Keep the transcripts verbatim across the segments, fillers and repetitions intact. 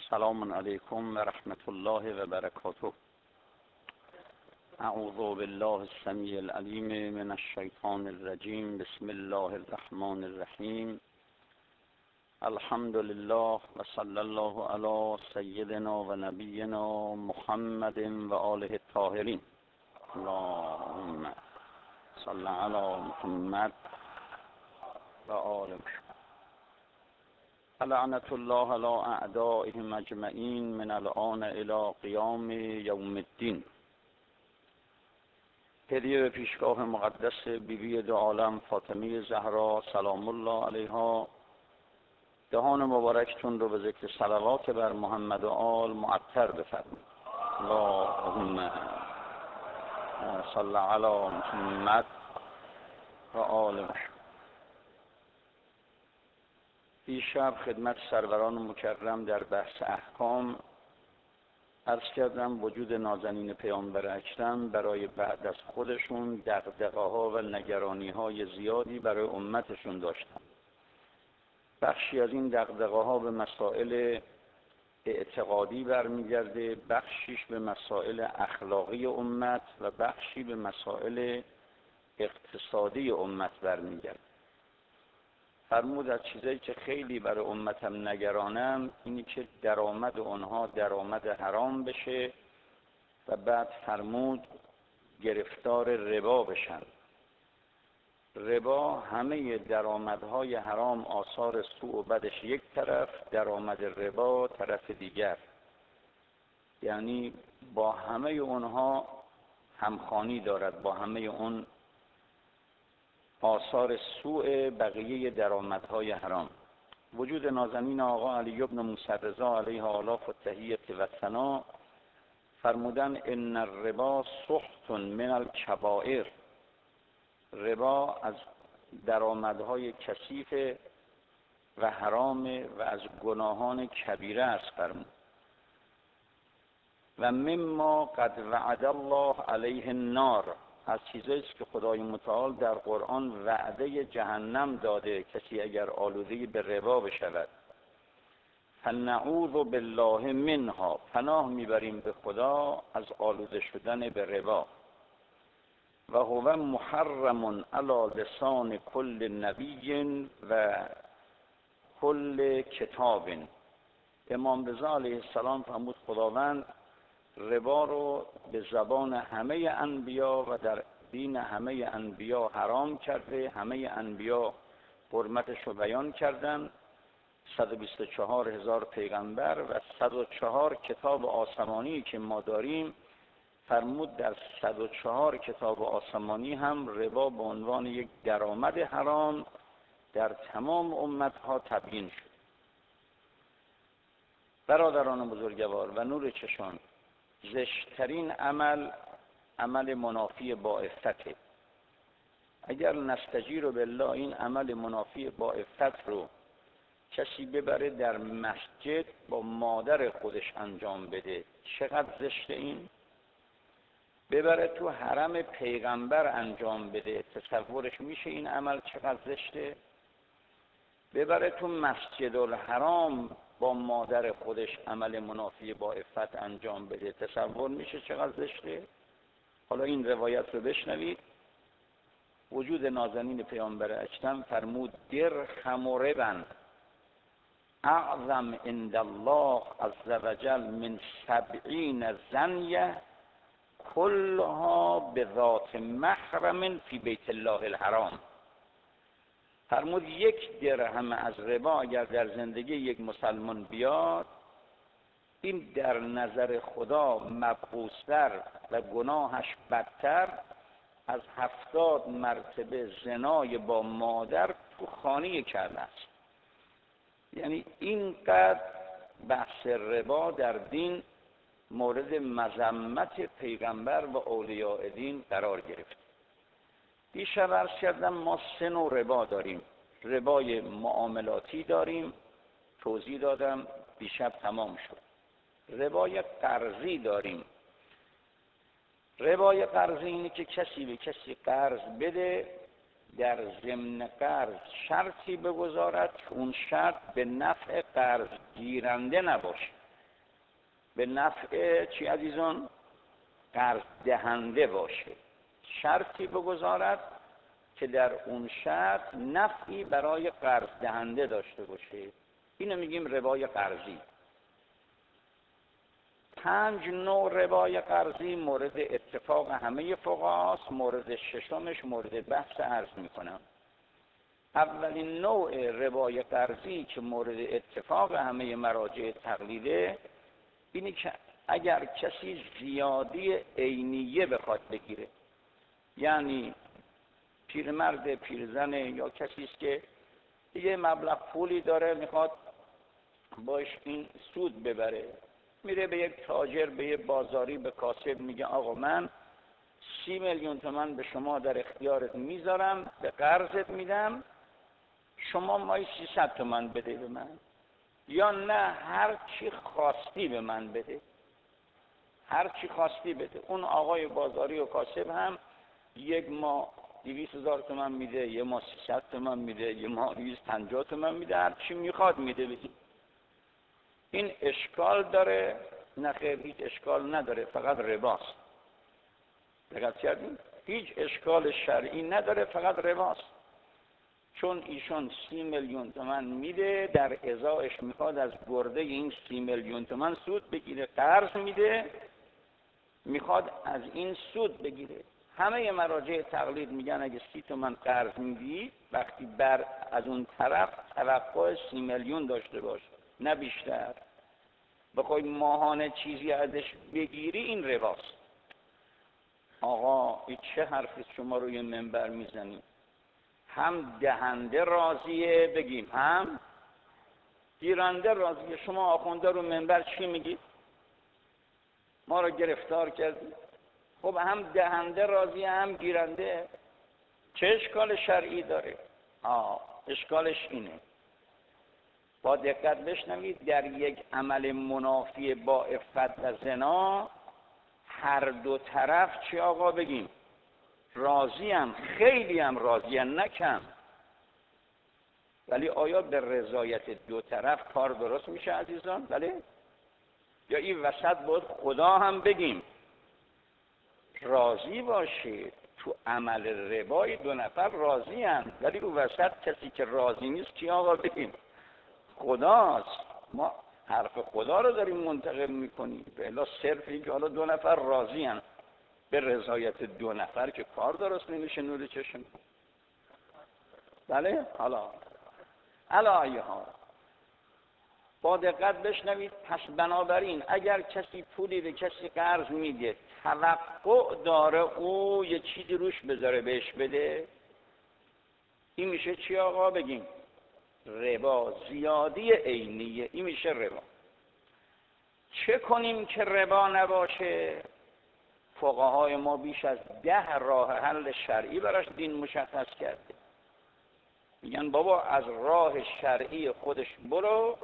سلام علیکم و رحمت الله و برکاته. اعوذ بالله السمیع العلیم من الشیطان الرجیم. بسم الله الرحمن الرحیم. الحمد لله و صلی الله علی سیدنا و نبینا محمد و آله الطاهرین. اللهم صل علی محمد و آل محمد. لعنت الله علی اعدائهم اجمعین من الآن الی قیام یوم الدین. هدیه به پیشگاه مقدس بیبی دو عالم فاطمه زهرا سلام الله علیها. دهان مبارکتون رو به ذکر صلوات بر محمد و آل معطر بفرمایید. اللهم صل علی محمد و آل محمد. دیشب خدمت سروران مکرم در بحث احکام عرض کردم وجود نازنین پیامبر اکرم برای بعد از خودشون دغدغه‌ها و نگرانی‌های زیادی برای امتشون داشتن. بخشی از این دغدغه‌ها به مسائل اعتقادی برمیگرده، بخشیش به مسائل اخلاقی امت و بخشی به مسائل اقتصادی امت برمیگرده. فرمود از چیزایی که خیلی برای امتم نگرانم اینی که درآمد اونها درآمد حرام بشه و بعد فرمود گرفتار ربا بشن. ربا همه درآمدهای حرام آثار سوء و بدش یک طرف، درآمد ربا طرف دیگر، یعنی با همه اونها همخوانی دارد، با همه اون آثار سوء بقیه درآمدهای حرام. وجود نازنین آقا علی بن موسی رضا علیه آلاف و تحیت و ثنا فرمودن ان الربا سحت من الکبائر. ربا از درآمدهای کثیف و حرام و از گناهان کبیره است فرمود. و مما قد وعد الله علیه النار، از چیزایی است که خدای متعال در قرآن وعده جهنم داده کسی اگر آلوده به ربا بشود. فنعوذ بالله منها، پناه میبریم به خدا از آلوده شدن به ربا. و هو محرم علی لسان کل نبی و کل کتاب. امام رضا علیه السلام فرمود خداوند ربا رو به زبان همه انبیا و در دین همه انبیا حرام کرده. همه انبیا حرمتش رو بیان کردن. صد و بیست و چهار هزار پیغمبر و صد و چهار کتاب آسمانی که ما داریم، فرمود در صد و چهار کتاب آسمانی هم ربا به عنوان یک درآمد حرام در تمام امتها تبیین شد. برادران بزرگوار و نور چشمان، زشترین عمل عمل منافی با عفته. اگر نستجیر بالله این عمل منافی با عفت رو کسی ببره در مسجد با مادر خودش انجام بده، چقدر زشته این؟ ببره تو حرم پیغمبر انجام بده، تصورش میشه این عمل چقدر زشته؟ ببره تو مسجد الحرام با مادر خودش عمل منافی با عفت انجام بده، تصور میشه چقدر زشته؟ حالا این روایت رو بشنوید. وجود نازنین پیامبر اکرم فرمود درهم و ربن اعظم عند الله عز وجل من سبعین زنیه کلها به ذات محرم فی بیت الله الحرام. فرمود یک درهم از ربا اگر در زندگی یک مسلمان بیاد، این در نظر خدا مبغوض‌تر و گناهش بدتر از هفتاد مرتبه زنای با مادر تو خانه کرده است. یعنی اینقدر بحث ربا در دین مورد مذمت پیغمبر و اولیاء دین قرار گرفت. دیشب عرض کردم ما سه نوع ربا داریم. ربای معاملاتی داریم، توضیح دادم، دیشب تمام شد. ربای قرضی داریم. ربای قرضی اینه که کسی به کسی قرض بده، در ضمن قرض شرطی بگذارد که اون شرط به نفع قرض گیرنده نباشه. به نفع چی عزیزان؟ قرض دهنده باشه، شرطی بگذارد که در اون شرط نفعی برای قرض دهنده داشته باشه. اینو میگیم ربای قرضی. پنج نوع ربای قرضی مورد اتفاق همه فقهاست. مورد ششمش مورد بحث عرض میکنم. اولین نوع ربای قرضی که مورد اتفاق همه مراجع تقلیده اینی که اگر کسی زیادی عینیه بخواد بگیره، یعنی پیرمرد پیرزنه یا کسی است که یه مبلغ پولی داره میخواد باش این سود ببره، میره به یک تاجر، به یک بازاری، به کاسب میگه آقا من سی میلیون تومان به شما در اختیارت میذارم، به قرضت میدم، شما مایی سیصد تومان بده به من، یا نه هر چی خواستی به من بده، هر چی خواستی بده. اون آقای بازاری و کاسب هم یک ماه دویست هزار تومان میده، یه ماه سیصد تومان میده، یه ماه دویست پنجاه تومان میده، هر چی میخواد میده بده. این اشکال داره؟ نه خیر، هیچ اشکال نداره، فقط رباست. دقت کردین؟ هیچ اشکال شرعی نداره، فقط رباست. چون ایشون سی میلیون تومان میده، در ازایش میخواد از برده این سی میلیون تومان سود بگیره، قرض میده، میخواد از این سود بگیره. همه مراجع تقلید میگن اگه سی تومان قرض میدی، وقتی بر از اون طرف توقع سی میلیون داشته باش، نه بیشتر. بخوای ماهانه چیزی ازش بگیری، این رباست. آقا این چه حرفی شما روی منبر میزنی؟ هم دهنده راضیه بگیم، هم گیرنده راضیه. شما آخونده رو منبر چی میگید؟ ما رو گرفتار کردید. خب هم دهنده راضیه هم گیرنده، چه اشکال شرعی داره؟ آه اشکالش اینه، با دقت بشنوید، در یک عمل منافی با عفت و زنا هر دو طرف چی آقا بگیم؟ راضی هم، خیلی هم راضی هم، نه کم. ولی آیا به رضایت دو طرف کار درست میشه عزیزان؟ بله؟ یا این وسط باید خدا هم بگیم راضی باشه؟ تو عمل ربای دو نفر راضی هم، ولی اون وسط کسی که راضی نیست چی آقا بگیم؟ خداست. ما حرف خدا رو داریم منتقل میکنیم. بلا صرف این که حالا دو نفر راضی هم، به رضایت دو نفر که کار درست نمیشه نور چشم. بله؟ حالا علایه ها با دقت بشنوید. پس بنابراین اگر کسی پولی به کسی قرض میده، توقع داره او یه چیزی روش بذاره بهش بده، این میشه چی آقا بگیم؟ ربا. زیادی عینیه، این میشه ربا. چه کنیم که ربا نباشه؟ فقهای ما بیش از ده راه حل شرعی براش دین مشخص کرده. میگن بابا از راه شرعی خودش برو،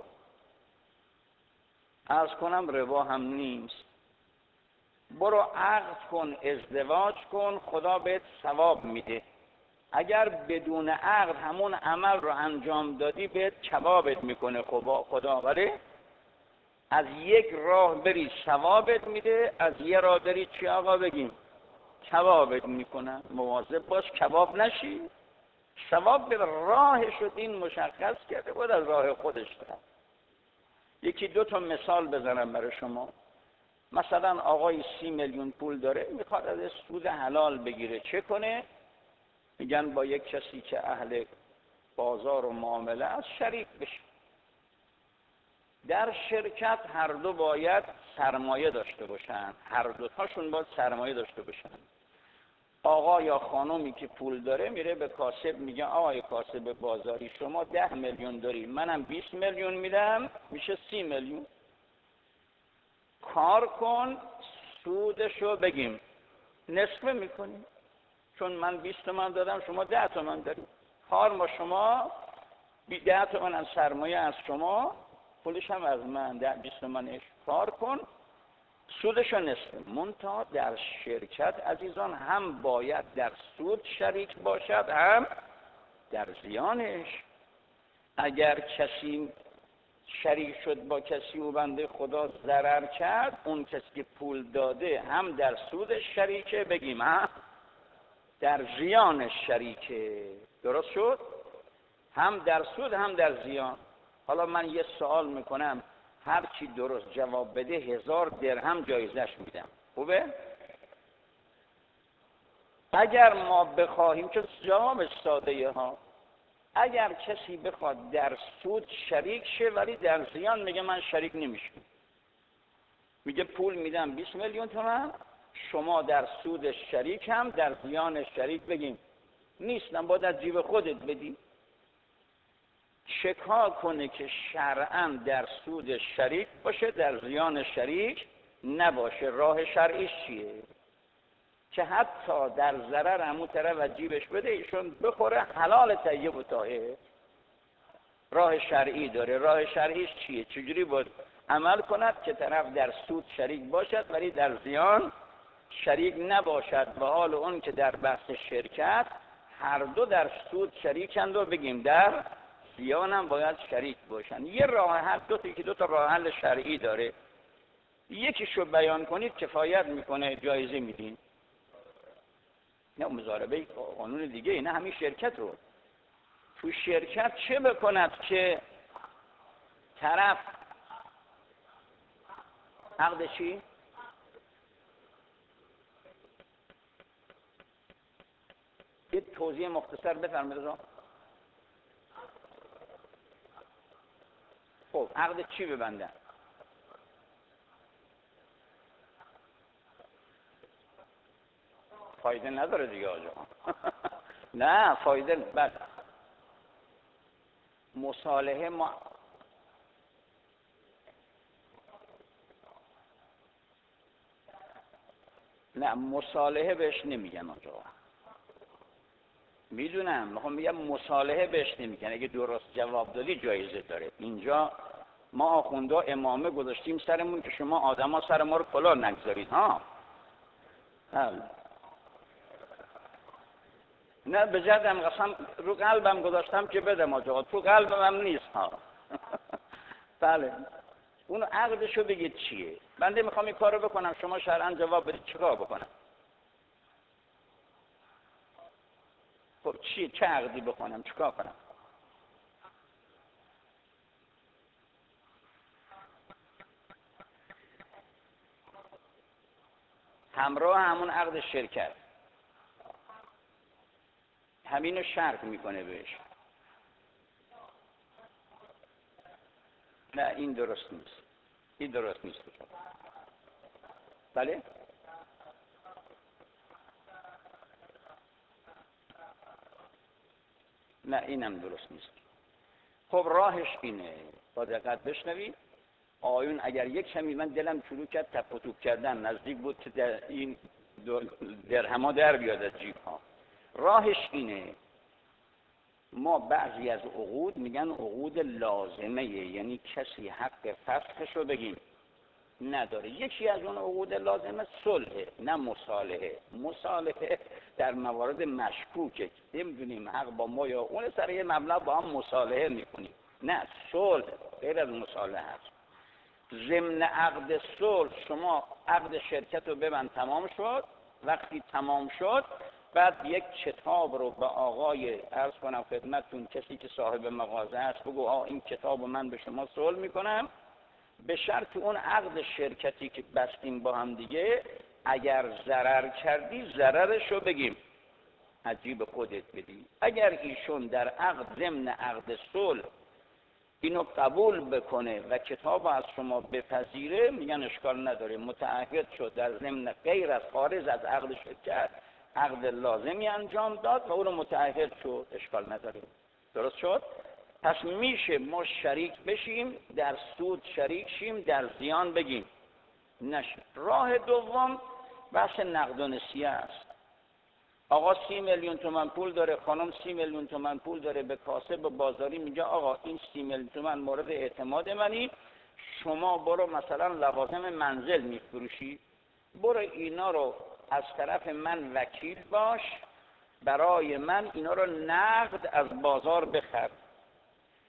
عرض کنم ربا هم نیست، برو عقد کن، ازدواج کن، خدا بهت ثواب میده. اگر بدون عقد همون عمل رو انجام دادی بهت کبابت میکنه خدا خدا ولی از یک راه بری ثوابت میده، از یه راه بری چی آقا بگیم؟ کبابت میکنه. مواظب باش کباب نشی. ثواب به راهش رو دین مشخص کرده، بود از راه خودش دارم. یکی دو تا مثال بزنم برای شما. مثلا آقای سی میلیون پول داره، میخواد از سود حلال بگیره، چه کنه؟ میگن با یک کسی که اهل بازار و معامله از شریک بشه. در شرکت هر دو باید سرمایه داشته باشن، هر دو تاشون باید سرمایه داشته باشن. آقا یا خانومی که پول داره میره به کاسب میگه آقای کاسب بازاری شما ده میلیون داری، منم بیست میلیون میدم، میشه سی میلیون. کار کن، سودشو بگیم نصفه میکنیم، چون من بیست تومن دادم شما ده تومن داری. کار ما شما ده تومن از سرمایه از شما، پولش هم از من، ده بیست تومنش کار کن، سودشو نصفه. منتها در شرکت عزیزان هم باید در سود شریک باشد هم در زیانش. اگر کسی شریک شد با کسی و بنده خدا ضرر کرد، اون کسی که پول داده هم در سودش شریکه، بگیم هم در زیانش شریکه. درست شد؟ هم در سود هم در زیان. حالا من یه سوال میکنم، هر چی درست جواب بده هزار درهم جایزش میدم. خوبه؟ اگر ما بخواهیم، چون جوابش ساده ها، اگر کسی بخواد در سود شریک شه ولی در زیان میگه من شریک نمیشم، میگه پول میدم بیست میلیون تومان، شما در سودش شریک هم در زیانش شریک، بگیم نیستم، باید از جیب خودت بدی. چکار کنه که شرعاً در سود شریک باشه در زیان شریک نباشه؟ راه شرعیش چیه؟ که حتی در ضرر همون طرف از جیبش بده ایشون بخوره، حلال طیب و طاهر. راه شرعی داره. راه شرعیش چیه؟ چجوری باید عمل کند که طرف در سود شریک باشد ولی در زیان شریک نباشد؟ و حال اون که در بحث شرکت هر دو در سود شریکند و بگیم در زیان هم باید شریک باشن. یه راه حل، دو تا که دو تا راه حل شرعی داره، یکیشو بیان کنید کفایت میکنه، جایزه میدین. نه مضاربه قانون دیگه، نه همین شرکت رو. تو شرکت چه بکند که طرف عقد چی؟ یه توضیح مختصر بفرمایید. خب عقد چی ببندن؟ فایده نداره دیگه آجا. نه فایده بس مصالحه ما نه مصالحه بهش نمیگن آجا. میدونم، میخوام میگم مصالحه بهش نمیگن. اگه درست جواب دادی جایزه داره. اینجا ما آخوندا امامه گذاشتیم سرمون که شما آدما سر ما رو کلاه نگذارید ها. بله. نه بجدم قسم رو قلبم گذاشتم که بدم آجا، تو قلبم هم نیست ها. بله. اون عقدشو بگید چیه؟ بنده میخوام این کارو بکنم، شما شرعاً جواب بدید چیکار بکنم؟ خب چی چه عقدی بکنم؟ چیکار کنم؟ همراه همون عقد شرکت همینو شرط میکنه بهش. نه این درست نیست. این درست نیست. بله؟ نه اینم درست نیست. خب راهش اینه، با دقت بشنوید. آیون اگر یک کمی من دلم شروع کرد تپ و توپ کردن، نزدیک بود که در این درهما در بیاد از جیب ها. راهش اینه، ما بعضی از عقود میگن عقود لازمه، یعنی کسی حق فسخش رو بگیم نداره. یکی از اون عقود لازمه صلحه، نه مصالحه. مصالحه در موارد مشکوکه، نمیدونیم حق با ما یا اون، سر یه مبلغ با هم مصالحه میکنیم. نه صلح غیر از مصالحه هست. ضمن عقد صلح شما عقد شرکت رو ببند، تمام شد. وقتی تمام شد بعد یک کتاب رو به آقای عرض کنم خدمتتون، کسی که صاحب مغازه است، بگو آه این کتاب رو من به شما صلح میکنم، به شرط اون عقد شرکتی که بستیم با هم دیگه، اگر ضرر کردی ضررش رو بگیم از جیب خودت بدی. اگر ایشون در عقد ضمن عقد صلح اینو قبول بکنه و کتاب از شما بپذیره، میگن اشکال نداره، متعهد شد در ضمن غیر از خارج از عقد شرکت عقد لازمی انجام داد و او رو متعهد شد، اشکال نداره. درست شد؟ پس میشه ما شریک بشیم، در سود شریک شیم، در زیان بگیم نشه. راه دوم بحث نقد و نسیه است. آقا سی میلیون تومان پول داره، خانم سی میلیون تومان پول داره، به کاسب بازاری میگه آقا این سی میلیون تومان مورد اعتماد منی، شما برو مثلا لوازم منزل میفروشی، برو اینا رو از طرف من وکیل باش، برای من اینا رو نقد از بازار بخر.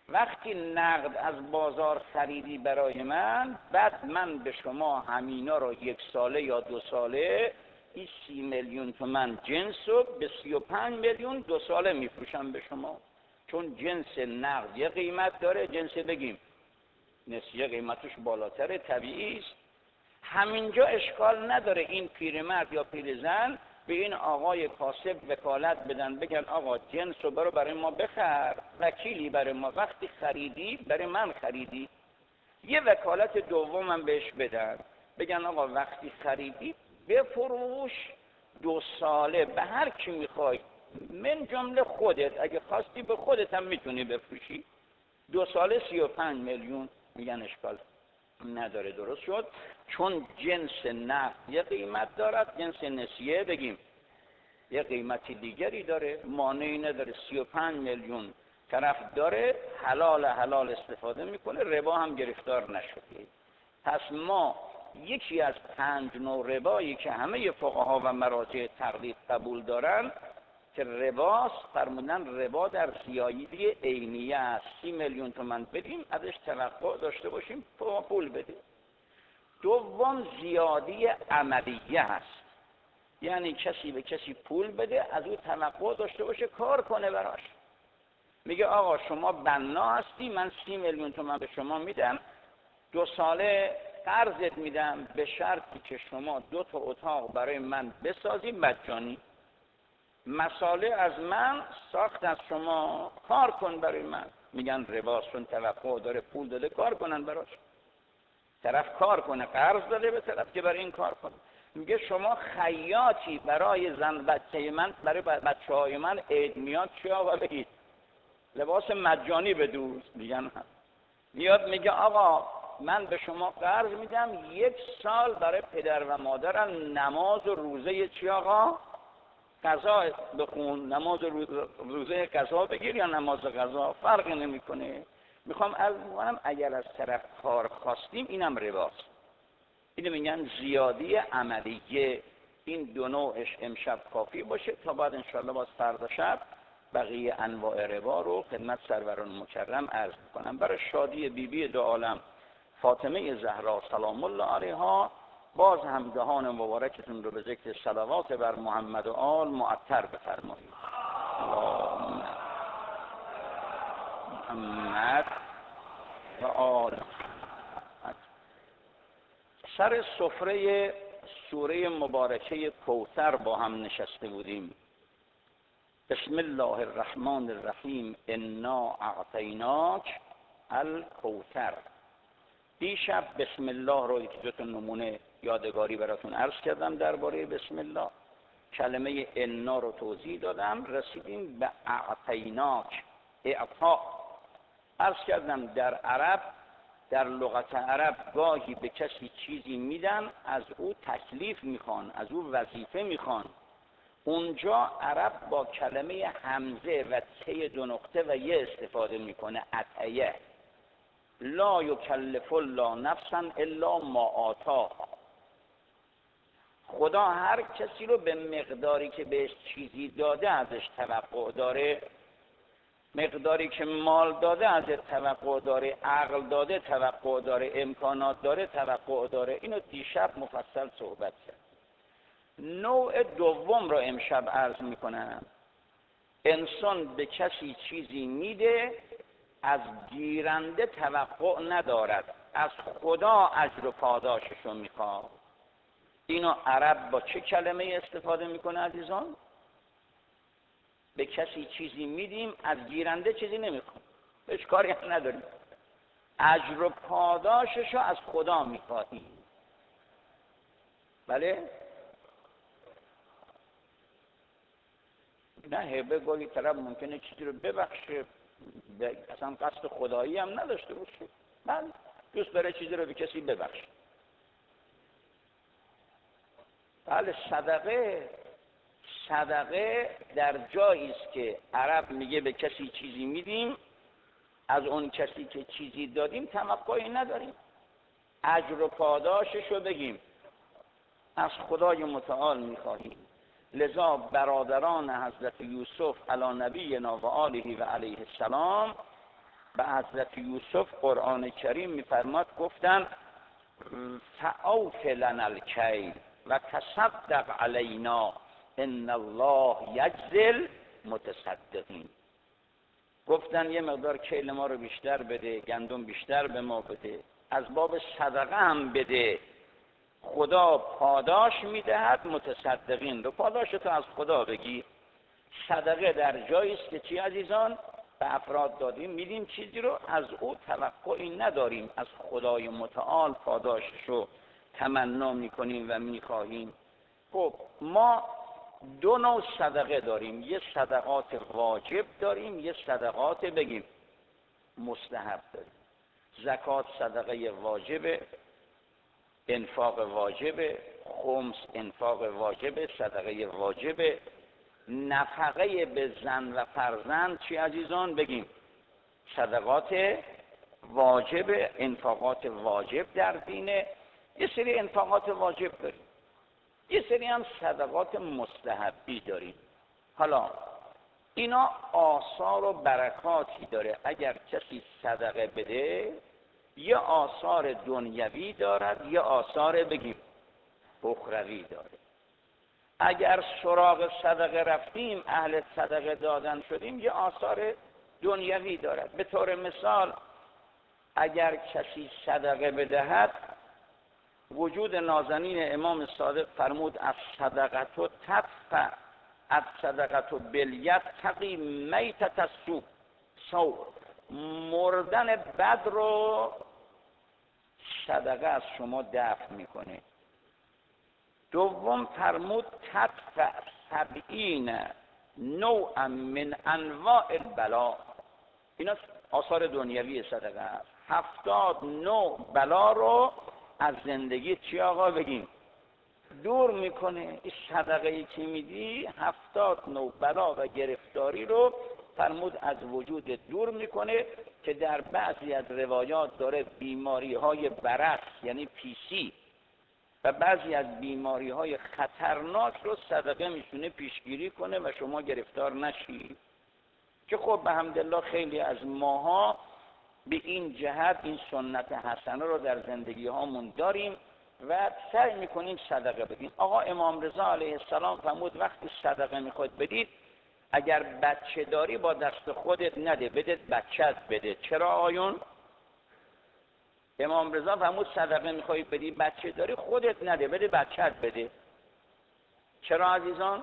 وقتی نقد از بازار خریدی برای من، بعد من به شما همینا رو یک ساله یا دو ساله این سی میلیون تومن جنس رو به سی و پنج میلیون دو ساله میفروشم به شما. چون جنس نقد یه قیمت داره، جنس بگیم نسیه قیمتش بالاتره، طبیعی است. همینجا اشکال نداره این پیرمرد یا پیرزن به این آقای کاسب وکالت بدن، بگن آقا جنس رو برو برای ما بخر، وکیلی برای ما، وقتی خریدی برای من خریدی. یه وکالت دومم بهش بدن، بگن آقا وقتی خریدی بفروش دو ساله به هر کی میخوای، من جمله خودت، اگه خواستی به خودت هم میتونی بفروشی، دو ساله سی و پنج میلیون. میگن اشکال نداره، درست شد. چون جنس نقد یه قیمت دارد، جنس نسیه بگیم یه قیمتی دیگری داره، مانعی نداره. سی و پنج میلیون طرف داره، حلال حلال استفاده میکنه، ربا هم گرفتار نشده. پس ما یکی از پنج نوع ربایی که همه فقها و مراجع تقلید قبول دارن که رباست، فرمودن ربا در زیادی عینیه است. سی میلیون تومن بدیم ازش توقع داشته باشیم پول بده. دوم زیادی عملیه هست، یعنی کسی به کسی پول بده از او توقع داشته باشه کار کنه براش. میگه آقا شما بنا هستی، من سی میلیون تومن به شما میدم، دو ساله قرضت میدم به شرطی که شما دو تا اتاق برای من بسازی مجانی. مساله از من، ساخت از شما، کار کن برای من. میگن رباستون توقع داره پول داده کار کنن براش. طرف کار کنه، قرض داده به طرف که برای این کار کنه. میگه شما خیاطی برای زن بچه من، برای بچه های من عید میاد چیا و بگید لباس مجانی بدوز. میگن هم. میاد میگه آقا من به شما قرض میدم یک سال برای پدر و مادرم نماز و روزه چی آقا؟ قضا بخون، نماز و روزه قضا بگیر یا نماز قضا، فرقی نمیکنه. میخوام عرض میکنم اگر از طرف کار خواستیم اینم رباست. اینو میگن زیادی عملیه. این دو نوعش امشب کافی باشه تا بعد انشاءالله باز فردا شب بقیه انواع ربا رو خدمت سروران مکرم عرض میکنم. برای شادی بیبی بی دو عالم فاطمه زهرا سلام الله علیها باز هم دهان مبارکتون رو به ذکر صلوات بر محمد و آل معطر بفرمایید. اللهم محمد و آل. سر سفره سوره مبارکه کوثر با هم نشسته بودیم. بسم الله الرحمن الرحیم انا اعطیناک الکوثر. دیشب بسم الله رو یک دو تا نمونه یادگاری براتون عرض کردم درباره بسم الله. کلمه انا رو توضیح دادم، رسیدیم به اعطیناک. اعطا عرض کردم در عرب، در لغت عرب گاهی به کسی چیزی میدن، از او تکلیف میخوان، از او وظیفه میخوان. اونجا عرب با کلمه همزه و ته دو نقطه و یه استفاده میکنه، عطیه. لا یکلف الله نفسا الا ما آتا. خدا هر کسی رو به مقداری که بهش چیزی داده ازش توقع داره. مقداری که مال داده ازش توقع داره، عقل داده توقع داره، امکانات داره توقع داره. اینو دیشب مفصل صحبت کرد. نوع دوم رو امشب عرض میکنم. انسان به کسی چیزی میده، از گیرنده توقع ندارد، از خدا اجر و پاداشش رو میخواد. اینو عرب با چه کلمه استفاده میکنه عزیزان؟ به کسی چیزی میدیم، از گیرنده چیزی نمیخواد، هیچ کاری هم نداریم، اجر و پاداشش رو از خدا میخواهیم. بله؟ نه هبه گاهی طرف ممکنه چیزی رو ببخشه، اصلا قصد خدایی هم نداشته باشه، من دوست داره چیزی رو به کسی ببخشه. بله صدقه، صدقه در جایی است که عرب میگه به کسی چیزی میدیم، از اون کسی که چیزی دادیم توقعی نداریم، اجر و پاداشش رو بگیم از خدای متعال میخواهیم. لذا برادران حضرت یوسف علی نبینا و آله و علیه السلام به حضرت یوسف قرآن کریم میفرماد گفتن فاوف لنا الکیل و تصدق علینا ان الله یجزی المتصدقین. گفتن یه مقدار کیل ما رو بیشتر بده، گندم بیشتر به ما بده، از باب صدقه هم بده، خدا پاداش میدهد متصدقین رو. پاداش تو از خدا بگی. صدقه در جایی است که چی عزیزان به افراد دادیم، میدیم چیزی رو از او توقعی نداریم، از خدای متعال پاداشش رو تمنا میکنیم و میخواهیم. خب ما دو نوع صدقه داریم، یه صدقات واجب داریم، یه صدقات بگیم مستحب داریم. زکات صدقه واجبه، انفاق واجبه، خمس انفاق واجبه، صدقه واجبه. نفقه به زن و فرزند چی عزیزان بگیم صدقات واجبه، انفاقات واجب در دینه. یه سری انفاقات واجب داریم، یه سری هم صدقات مستحبی داریم. حالا اینا آثار و برکاتی داره. اگر کسی صدقه بده یه آثار دنیوی دارد، یه آثار بگیم اخروی داره. اگر سراغ صدقه رفتیم، اهل صدقه دادن شدیم، یه آثار دنیوی دارد. به طور مثال اگر کسی صدقه بدهد، وجود نازنین امام صادق فرمود از صدقه و تدفع از صدقه و بلیت تقی میتت السوء، سو مردن بد رو صدقه از شما دفع میکنه. دوم فرمود تدفع سبعین نوعا من انواع البلا. اینا آثار دنیوی صدقه است. هفتاد نوع بلا رو از زندگی چی آقا بگیم دور میکنه. این صدقه ای که میدی هفتاد نوع بلا و گرفتاری رو فرمود از وجود دور میکنه، که در بعضی از روایات داره بیماری های برص یعنی پیسی و بعضی از بیماری های خطرناک رو صدقه میتونه پیشگیری کنه و شما گرفتار نشید. که خب به حمدالله خیلی از ماها به این جهت این سنت حسنه رو در زندگی هامون داریم و سعی میکنیم صدقه بدیم. آقا امام رضا علیه السلام فرمود وقتی صدقه میخواد بدید، اگر بچه داری با دست خودت نده، بده بچت بده. چرا آیون؟ امام رضا فرمود صدقه میخوای بدی بچه داری خودت نده، بده بچت بده. چرا عزیزان؟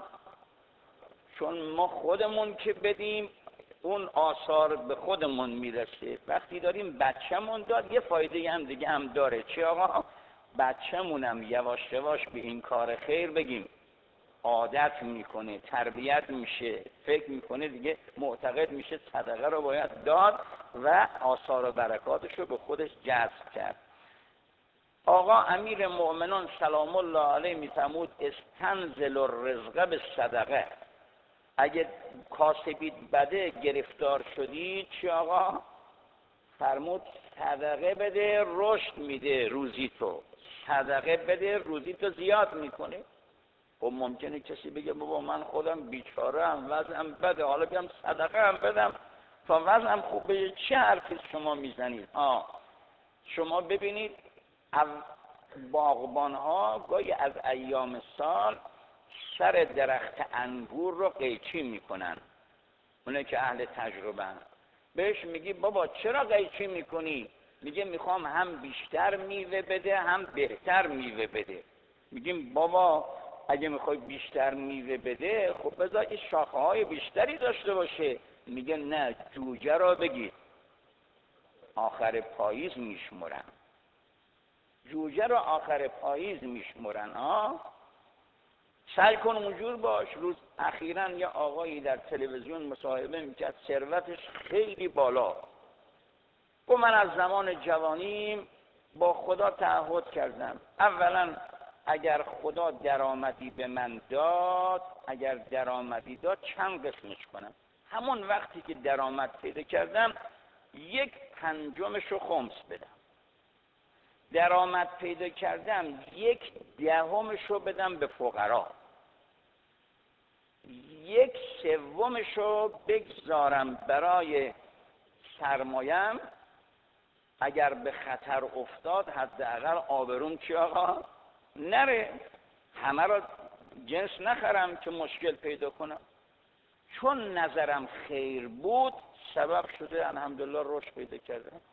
چون ما خودمون که بدیم اون آثار به خودمون میرسه. وقتی داریم بچه‌مون داد یه فایده هم دیگه هم داره. چی آقا؟ بچه‌مونم یواش یواش به این کار خیر بگیم عادت میکنه، تربیت میشه، فکر میکنه دیگه، معتقد میشه صدقه رو باید داد و آثار و برکاتش رو به خودش جذب کرد. آقا امیر مؤمنان سلام الله علیه میفرمود استنزل الرزق به صدقه. اگه کاسبید بده گرفتار شدی چی آقا؟ فرمود صدقه بده رشد میده روزی تو، صدقه بده روزی تو زیاد میکنه. خب ممکنه کسی بگه بابا من خودم بیچاره ام، وضعم بده، حالا بیام صدقه هم بدم تا وضعم خوب بشه. چه حرفی شما میزنید؟ آه شما ببینید باغبان ها گاهی از ایام سال سر درخت انگور رو قیچی میکنن. اونه که اهل تجربه هم. بهش میگی بابا چرا قیچی میکنی؟ میگه میخوام هم بیشتر میوه بده هم بهتر میوه بده. میگیم بابا اگه میخوای بیشتر میوه بده خب بذار این شاخه های بیشتری داشته باشه. میگه نه، جوجه را بگید آخر پاییز میشمرن، جوجه را آخر پاییز میشمرن. ها سعی کن اونجور باش. روز اخیراً یه آقایی در تلویزیون مصاحبه میکرد، ثروتش خیلی بالا. و من از زمان جوانیم با خدا تعهد کردم، اولا اگر خدا درآمدی به من داد، اگر درآمدی داد چند قسمش کنم. همون وقتی که درآمد پیدا کردم یک پنجمشو خمس بدم. درآمد پیدا کردم یک دهمشو بدم به فقرا، یک سومشو بگذارم برای سرمایم اگر به خطر افتاد حداقل آبروم چی آقا نره، همه را جنس نخرم که مشکل پیدا کنم. چون نظرم خیر بود سبب شده الحمدلله رشد پیدا کردم.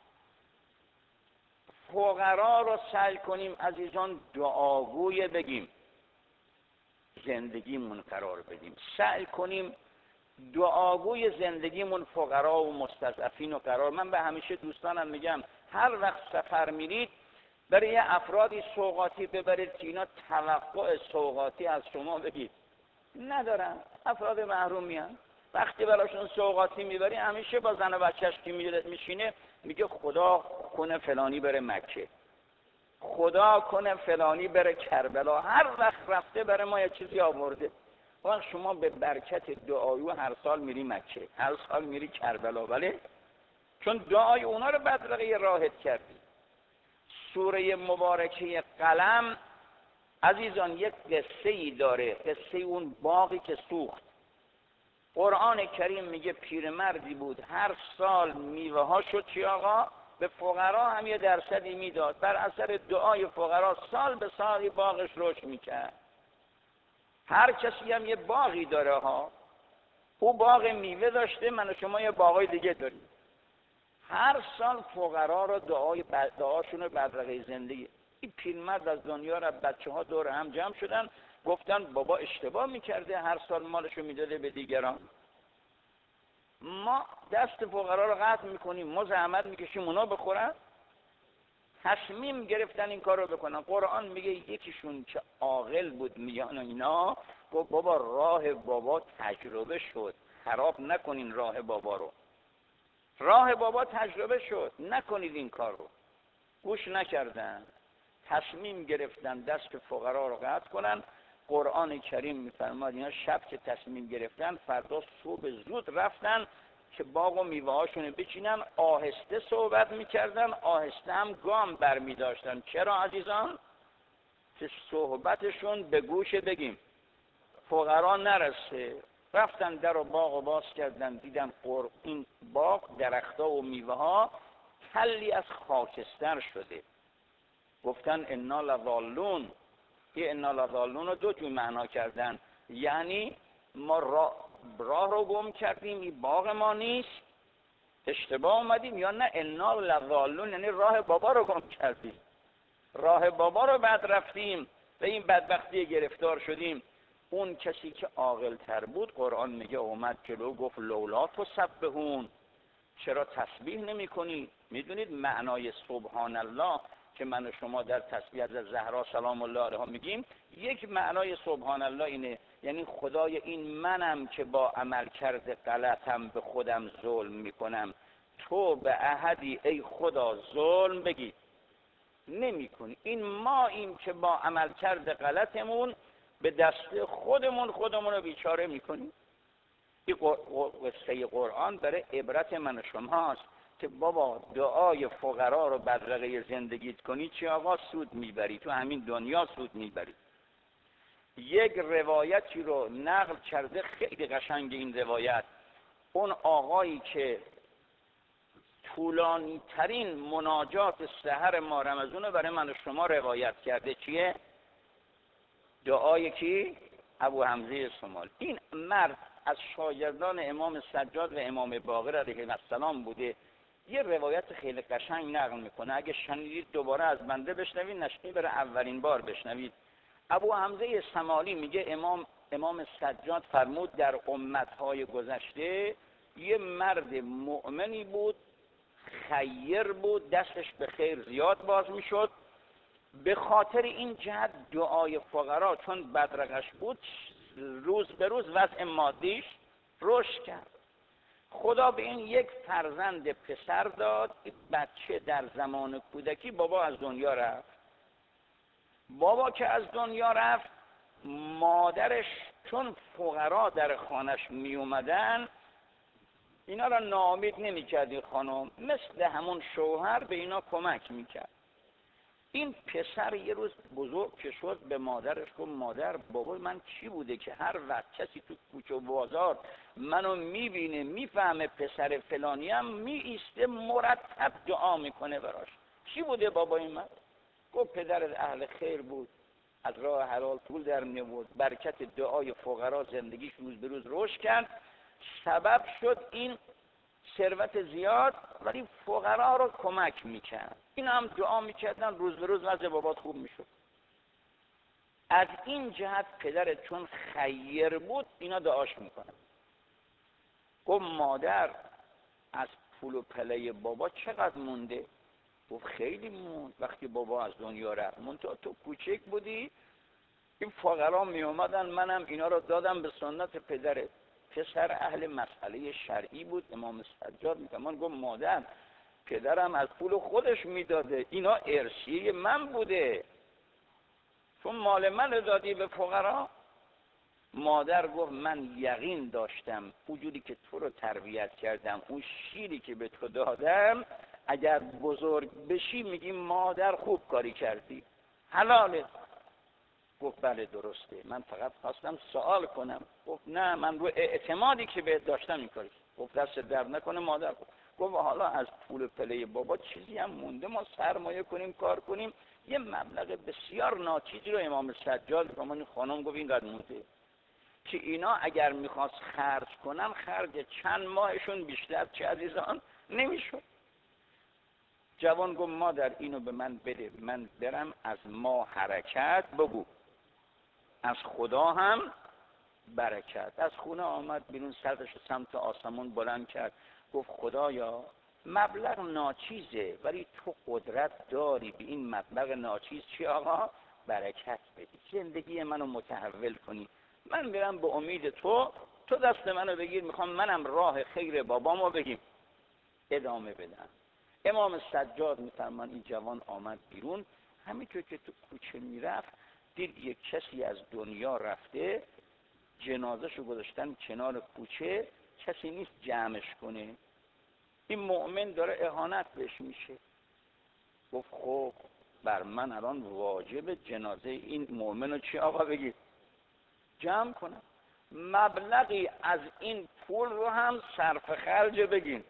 فقرا را سعی کنیم عزیزان دعاگوی بگیم، زندگیمون قرار بدیم. سعی کنیم دعاگوی زندگیمون فقرا و مستضعفین و قرار. من به همیشه دوستانم میگم هر وقت سفر میرید برای یه افرادی سوغاتی ببرید که اینا توقع سوغاتی از شما بگید ندارن، افراد محرومی هستند. وقتی براشون سوغاتی میبری همیشه با زن و بچه‌اش که میشینه میگه خدا کنه فلانی بره مکه، خدا کنه فلانی بره کربلا. هر وقت رفته برای ما یه چیزی آورده. وقت شما به برکت دعایو هر سال میری مکه، هر سال میری کربلا، ولی چون دعای اونا رو بدرقه راحت کردی. سوره مبارکه قلم عزیزان یک قصه ای داره، قصه اون باغی که سوخت. قرآن کریم میگه پیرمردی بود هر سال میوه ها شد چی آقا؟ به فقرا هم یه درصدی میداد. بر اثر دعای فقرا سال به سال باغش رشد میکرد. هر کسی هم یه باغی داره ها، او باغ میوه داشته، من و شما یه باغای دیگه داریم. هر سال فقرا رو دعای دعاشون رو بدرقه زندگی. این پیرمرد از دنیا را بچه ها دور هم جمع شدن گفتن بابا اشتباه میکرده، هر سال مالشو میداده به دیگران. ما دست فقرا رو قطع میکنیم، ما زحمت میکشیم اونا بخورن. تصمیم گرفتن این کار رو بکنن. قرآن میگه یکیشون که عاقل بود میان اینا گفت بابا راه بابا تجربه شد، خراب نکنین راه بابا رو. راه بابا تجربه شد، نکنید این کار رو. گوش نکردن، تصمیم گرفتن دست فقرا رو قطع کنن. قرآن کریم میفرماد اینا شب که تصمیم گرفتن فردا صبح زود رفتن که باغ و میوه هاشون بچینن. آهسته صحبت میکردن، آهسته هم گام برمی داشتن. چرا عزیزان؟ که صحبتشون به گوش بگیم فقرا نرسه. رفتن در و باغ و باز کردن، دیدن این باغ درختها و میوه ها تلی از خاکستر شده. گفتن انا لضالون. این انا لضالون رو دو جور معنا کردن، یعنی ما راه, راه رو گم کردیم، این باغ ما نیست، اشتباه اومدیم، یا نه انا لضالون یعنی راه بابا رو گم کردیم، راه بابا رو بعد رفتیم و این بدبختی گرفتار شدیم. اون کسی که عاقل تر بود قرآن میگه اومد جلو گفت لولا تسبحون، چرا تسبیح نمی کنی؟ میدونید معنای سبحان الله که من و شما در تسبیح از زهرا سلام الله علیها میگیم، یک معنای سبحان الله اینه، یعنی خدای این منم که با عمل کرده غلطم به خودم ظلم میکنم، تو به احدی ای خدا ظلم بگی نمی کنی. این ما این که با عمل کرده غلطمون به دست خودمون خودمون رو بیچاره میکنیم. این قصه قرآن برای عبرت من و شماست که بابا دعای فقرا رو بدرقه زندگیت کنی چی آقا سود میبری، تو همین دنیا سود میبری. یک روایتی رو نقل کرده خیلی قشنگ این روایت. اون آقایی که طولانی ترین مناجات سحر ماه رمضان رو برای من و شما روایت کرده چیه؟ دعای کی؟ ابو حمزه سمال. این مرد از شاگردان امام سجاد و امام باقر علیه السلام بوده. یه روایت خیلی قشنگ نقل میکنه، اگه شنیدید دوباره از بنده بشنوید، نشنید برای اولین بار بشنوید. ابو حمزه سمالی میگه امام امام سجاد فرمود در امتهای گذشته یه مرد مؤمنی بود، خیر بود، دستش به خیر زیاد باز میشد. به خاطر این جهت دعای فقرا چون بدرقش بود روز به روز وضع مادیش رشد کرد. خدا به این یک فرزند پسر داد. بچه در زمان کودکی بابا از دنیا رفت. بابا که از دنیا رفت مادرش چون فقرا در خانش می اومدن اینا را ناامید نمی کردی خانم، مثل همون شوهر به اینا کمک می کرد. این پسر یه روز بزرگ که شد به مادرش گفت مادر بابا من چی بوده که هر وقت کسی تو کوچه و بازار منو میبینه میفهمه پسر فلانیم می ایسته مرتب دعا میکنه براش. چی بوده بابا این من؟ گفت پدر اهل خیر بود، از راه حلال پول در می‌آورد، برکت دعای فقرا زندگیش روز به روز رشد کرد، سبب شد این ثروت زیاد ولی فقرا رو کمک میکرد. این هم دعا میکردن روز به روز وضع بابات خوب میشد. از این جهت پدرت چون خیر بود اینا دعاش میکنن. گفت مادر از پول و پله بابا چقدر مونده؟ گفت خیلی موند وقتی بابا از دنیا رفت، منتها تو کوچک بودی این فقرا می اومدن منم اینا رو دادم به سنت پدرت. پسر اهل مسئله شرعی بود، امام سجاد میفرمان گفت مادر پدرم از پول خودش میداده، اینا ارثیه من بوده، چون مال من دادی به فقرا. مادر گفت من یقین داشتم وجودی که تو رو تربیت کردم اون شیری که به تو دادم اگر بزرگ بشی میگی مادر خوب کاری کردی حلاله. گفت بله درسته، من فقط خواستم سوال کنم. گفت نه من رو اعتمادی که بهت داشتم این کاری. گفت دست درد نکنه مادر. گفت حالا از پول پله بابا چیزی هم مونده ما سرمایه کنیم کار کنیم. یه مبلغ بسیار ناچیزی رو امام سجاد فرمان خانم گفت اینقدر مونده که اینا اگر میخواست خرج کنن خرج چند ماهشون بیشتر چه عزیزان نمیشد. جوان گفت مادر اینو به من بده من برم از ما حرکت بگو از خدا هم برکت. از خونه آمد بیرون سرش سمت آسمون بلند کرد گفت خدایا مبلغ ناچیزه ولی تو قدرت داری به این مبلغ ناچیز چی آقا برکت بدی، زندگی منو متحول کنی. من برم به امید تو، تو دست منو بگیر میخوام منم راه خیر بابامو بگیم ادامه بدم. امام سجاد میفرمان این جوان آمد بیرون، همینطور که تو کوچه میرفت دید یک کسی از دنیا رفته، جنازه‌شو گذاشتن کنار کوچه، کسی نیست جمعش کنه. این مؤمن داره اهانت بهش میشه. گفت خب بر من الان واجب جنازه این مؤمن رو چی آقا بگید جمع کنم، مبلغی از این پول رو هم صرف خرج بگین،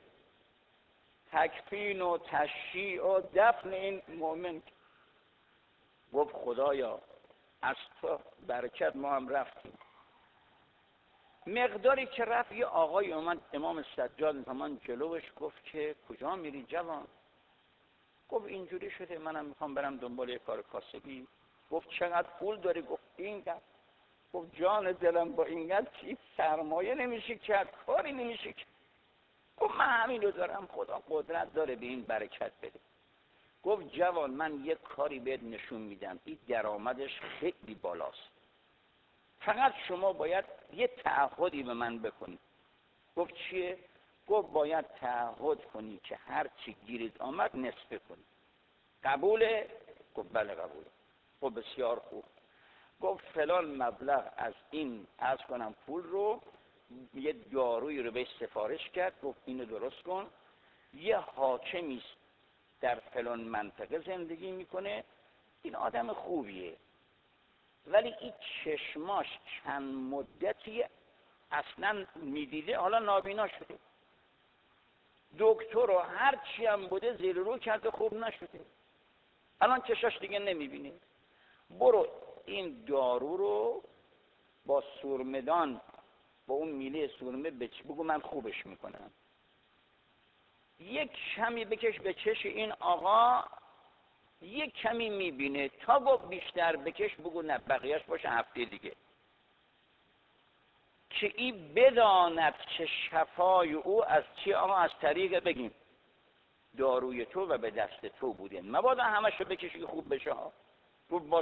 تکفین و تشییع و دفن این مؤمن. گفت خدایا از تو برکت ما هم رفتیم. مقداری که رفت یه آقای اومد امام سجاد میفرمان جلوش گفت که کجا میری جوان؟ گفت اینجوری شده منم میخوام برم دنبال یه کار کاسبی. گفت چقدر پول داری؟ گفت اینقدر. گفت جان دلم با اینقدر چی سرمایه نمیشه کرد، کاری نمیشه کرد. گفت من همین رو دارم، خدا قدرت داره به این برکت بده. گفت جوان من یک کاری بهت نشون میدم این درآمدش خیلی بالاست، فقط شما باید یه تعهدی به من بکنی. گفت چیه؟ گفت باید تعهد کنی که هر چی گیرید آمد نصفه کنی. قبوله؟ گفت بله قبوله. گفت بسیار خوب. گفت فلان مبلغ از این عرض کنم پول رو یه دارویی رو بهش سفارش کرد، گفت اینو درست کن. یه حاکمی در فلان منطقه زندگی میکنه، این آدم خوبیه ولی این چشماش چند مدتی اصلا میدیده حالا نابینا شده، دکتر رو هر چی هم بوده زیر رو کرده خوب نشده، الان چشاش دیگه نمیبینه. برو این دارو رو با سرمدان با اون میله سرمه بچ بگو من خوبش میکنم. یک کمی بکش به چش این آقا، یک کمی میبینه، تا گفت بیشتر بکش بگو نه بقیهش باشه هفته دیگه، که این بداند که شفای او از چی آقا از طریق بگیم داروی تو و به دست تو بوده، مبادا همشو بکشی خوب بشه ها. گفت باش.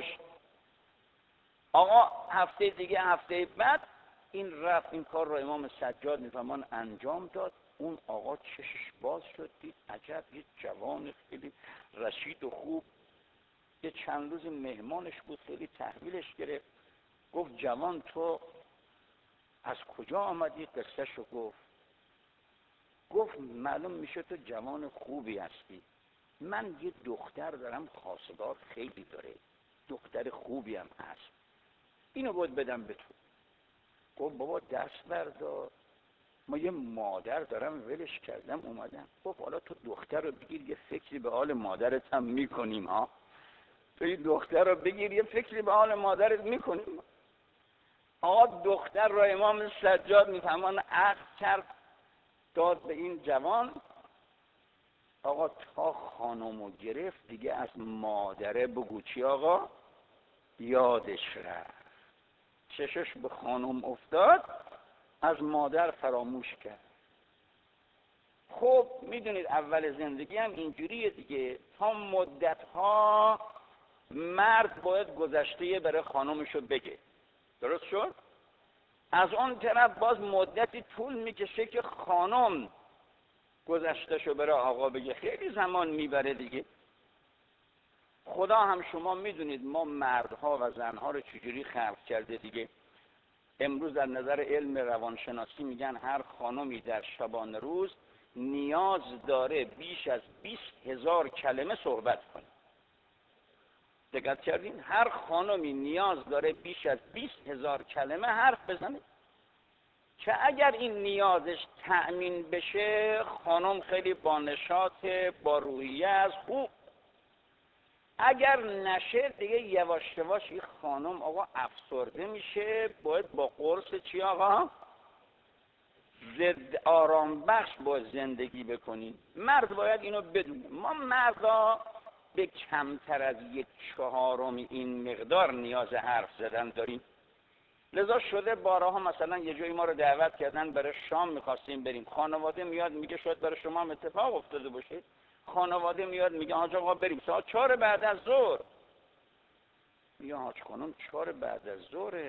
آقا هفته دیگه هفته بعد این رفت این کار رو امام سجاد میفرمان انجام داد. اون آقا چشش باز شد، دید عجب یه جوان خیلی رشید و خوب، یه چند روز مهمانش بود، خیلی تحویلش گرفت. گفت جوان تو از کجا آمدی؟ قصه شو گفت. گفت معلوم میشه تو جوان خوبی هستی. من یه دختر دارم خواستگار خیلی داره، دختر خوبی هم هست، اینو باید بدم به تو. گفت بابا دست بردار، ما یه مادر دارم ولش کردم اومدم. گفت حالا تو دختر رو بگیر یه فکری به حال مادرت هم میکنیم ها، تو این دختر رو بگیر یه فکری به حال مادرت میکنیم. آقا دختر رو امام سجاد میفهمان عقد کرد داد به این جوان. آقا تا خانمو گرفت دیگه از مادره بگو چی آقا یادش رفت، چشش به خانم افتاد، از مادر فراموش کرد. خب میدونید اول زندگی هم اینجوریه دیگه، تا مدتها مرد باید گذشته برای خانمشو بگه، درست شد؟ از اون طرف باز مدتی طول میکشه که خانم گذشتهشو برای آقا بگه، خیلی زمان میبره دیگه. خدا هم شما میدونید ما مردها و زنها رو چجوری خلق کرده دیگه. امروز در نظر علم روانشناسی میگن هر خانمی در شبانه روز نیاز داره بیش از بیست هزار کلمه صحبت کنه. دقت کردین؟ هر خانمی نیاز داره بیش از بیست هزار کلمه حرف بزنه که اگر این نیازش تأمین بشه خانم خیلی با نشاط، با روحیه است، خوب. اگر نشه دیگه یواش یواش این خانم آقا افسرده میشه، باید با قرص چی آقا؟ ضد آرام بخش با زندگی بکنیم. مرد باید اینو بدونه. ما مردا به کمتر از یک چهارم این مقدار نیاز حرف زدن داریم. لذا شده بارها مثلا یه جایی ما رو دعوت کردن برای شام میخواستیم بریم، خانواده میاد میگه شاید برای شما هم اتفاق افتاده باشه، خانواده میاد میگه حاج آقا بریم ساعت چهار بعد از ظهر. میگه حاج خانم چهار بعد از ظهره،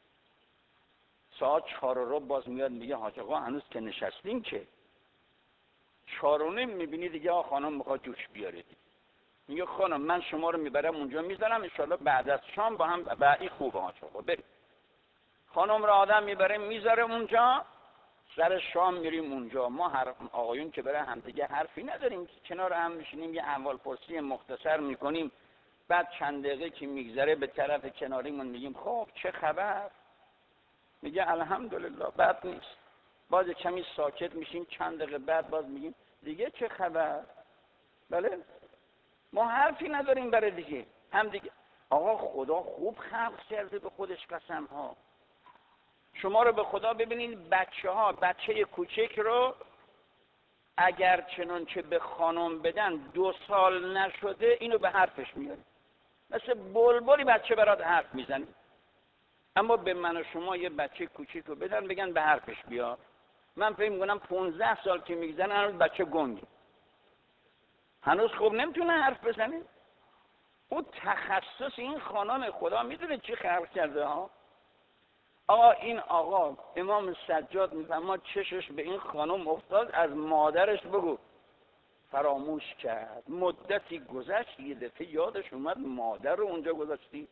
ساعت چهار رو باز میاد میگه حاج آقا هنوز که نشستیم که. چهار و نیم میبینی دیگه آقا خانم میخواد جوش بیاره. میگه خانم من شما رو میبرم اونجا میذارم انشالله بعد از شام با هم بعدی خوبه حاج آقا بریم. خانم را آدم میبره میذاره اونجا، سر شام میریم اونجا. ما هر آقایون که برای هم دیگه حرفی نداریم، کنار هم میشینیم یه احوال پرسی مختصر میکنیم، بعد چند دقیقه که میگذره به طرف کناریمون میگیم خب چه خبر؟ میگه الحمدلله بد نیست. باز کمی ساکت میشیم، چند دقیقه بعد باز میگیم دیگه چه خبر؟ بله ما حرفی نداریم برای دیگه هم دیگه. آقا خدا خوب خلق کرده به خودش قسم ها. شما رو به خدا ببینید، بچه ها بچه کوچک رو اگر چنانچه به خانم بدن دو سال نشده اینو به حرفش میاره، مثل بلبلی بچه برات حرف میزنه. اما به من و شما یه بچه کوچیک رو بدن بگن به حرفش بیا، من فکر میکنم پونزده سال که میگذره هنوز بچه گنگه، هنوز خوب نمیتونه حرف بزنه. اون تخصص این خانم خدا میدونه چی خلق کرده ها. آقا این آقا امام سجاد میفهمه چشش به این خانم افتاد، از مادرش بگو فراموش کرد. مدتی گذشت یه دفعه یادش اومد مادر رو اونجا گذاشتی.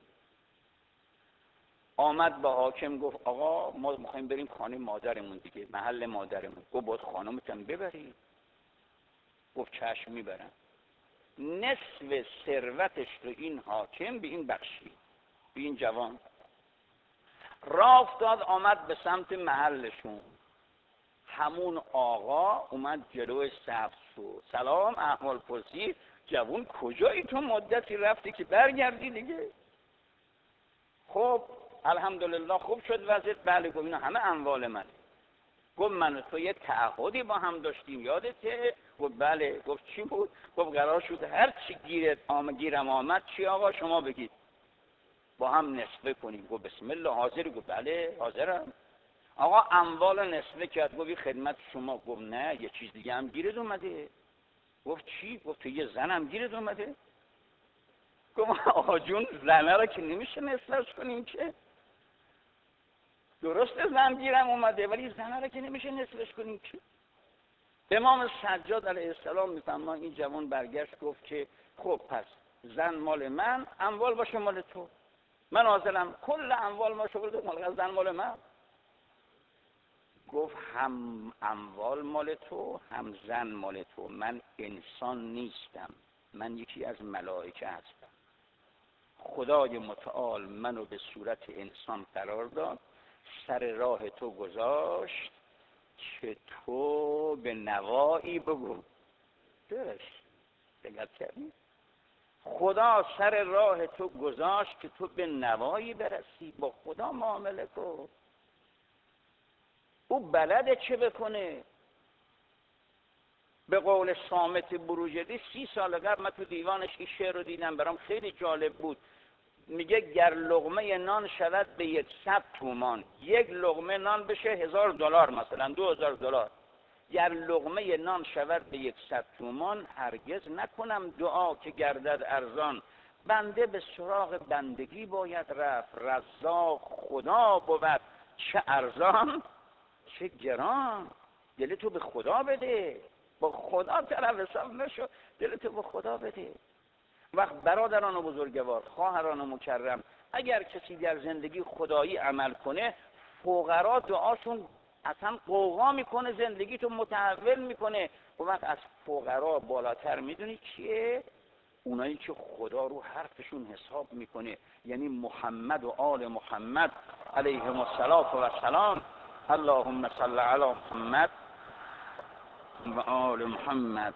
آمد به حاکم گفت آقا ما میخوایم بریم خانه مادرمون دیگه، محل مادرمون. گفت باید خانمتم ببری. گفت چشم میبرم. نصف ثروتش رو این حاکم به این بخشی، به این جوان. راه افتاد آمد به سمت محلشون. همون آقا اومد جلوی سبز شد، سلام احوال پرسی، جوان کجایی تو مدتی رفتی که برگردی دیگه؟ خب الحمدلله خوب شد وضعیت؟ بله. گفت اینا همه اموال منه. گفت من و تو یه تعهدی با هم داشتیم یادته؟ گفت بله. گفت چی بود؟ گفت قرار شد هر چی گیرت آمد گیرم آمد چی آقا شما بگید با هم نصفه کنیم. گفت بسم الله حاضری؟ گفت بله حاضرم. آقا اموال نصفه کرد. گفت خدمت شما. گفت نه یه چیز دیگه هم گیرت اومده. گفت چی؟ گفت تو یه زنم گیرت اومده. گفت آقا جون زنه را که نمیشه نصفش کنیم که. درسته زن گیرم اومده ولی زنه را که نمیشه نصفش کنیم که. امام سجاد علیه السلام میفهمن این جوان برگشت گفت که خب پس زن مال من، اموال باشه مال تو. من حاضرم کل اموال ما شغل مال زن مال من. گفت هم اموال مال تو هم زن مال تو، من انسان نیستم. من یکی از ملائکه هستم. خدای متعال منو به صورت انسان قرار داد، سر راه تو گذاشت که تو به نوایی بگو. درست دقت کردی؟ خدا سر راه تو گذاشت که تو به نوایی برسی. با خدا معامله کن. او بلده چه بکنه. به قول صامت بروجردی، سی سال قبل من تو دیوانش این شعر رو دیدم، برام خیلی جالب بود. میگه گر لقمه نان شود به یکصد تومان، یک لقمه نان بشه هزار دلار، مثلا دو هزار دلار. گر لقمه نان شود به یکصد تومان، هرگز نکنم دعا که گردد ارزان. بنده به سراغ بندگی باید رفت، رزاق خدا بود چه ارزان چه گران. دل تو به خدا بده، با خدا طرف حساب نشو، دل تو به خدا بده. وقت برادران و بزرگوار، خواهران و مکرم، اگر کسی در زندگی خدایی عمل کنه، فقرا دعاشون اصلا قوقا میکنه، زندگی تو متحول میکنه. و وقت از فقرا بالاتر میدونی چیه؟ اونایی که خدا رو حرفشون حساب میکنه، یعنی محمد و آل محمد علیهم السلام. اللهم صل علی محمد و آل محمد.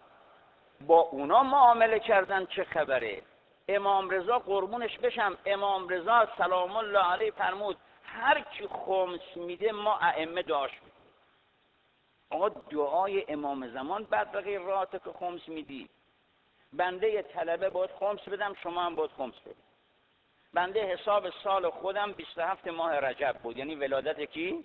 با اونا معامله کردن چه خبره؟ امام رضا قربونش بشم، امام رضا سلام الله علیه فرمود هر کی خمس میده ما ائمه دعاش میدیم. آقا دعای امام زمان بعد بقیه راحته که خمس میدی. بنده یه طلبه باید خمس بدم، شما هم باید خمس بدیم. بنده حساب سال خودم بیست و هفت ماه رجب بود، یعنی ولادت کی؟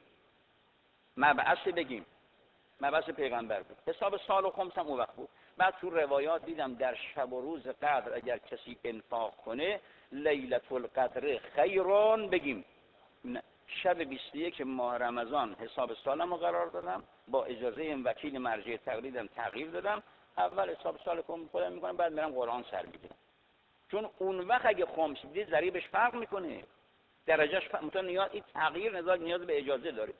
مبعث بگیم مبعث پیغمبر بود. حساب سال و خمس هم اون وقت بود. بعد تو روایات دیدم در شب و روز قدر اگر کسی انفاق کنه، لیلة القدر خیرون بگیم. شب بیست و یک ماه رمضان حساب سالم رو قرار دادم، با اجازه این وکیل مرجع تقلیدم تغییر دادم. اول حساب سال خودم میکنم، بعد میرم قرآن سر میگیرم. چون اون وقت اگه خمس بدید ضریبش فرق میکنه، درجهش فرق میکنه. نیاز این تغییر نزاد نیاز به اجازه داره.